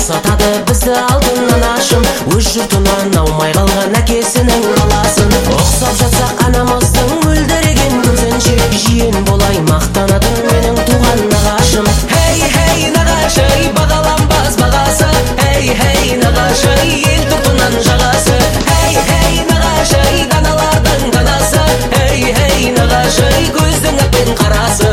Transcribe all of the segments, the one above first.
босатады бізді алтыннан ашым. Өз жұртынан аумай қалған әкесінің баласын. Ұқсап жатсақ анамыздың мөлдіреген көзінше, жиен болай мақтанатын менің туған нағашым. Хей нағашай, бағаланбас бағасы. Хей нағашай, ел тұртынан жағасы. Хей нағашай, даналардың данасы. Хей нағашай, көздің әппен қарасы.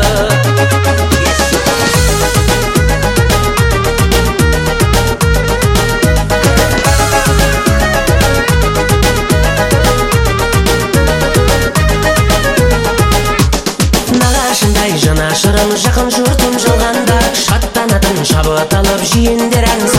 Нағашындай жанашырым, жақын жұртым жалғанда, шаттанатын шабыт алып жиендер ән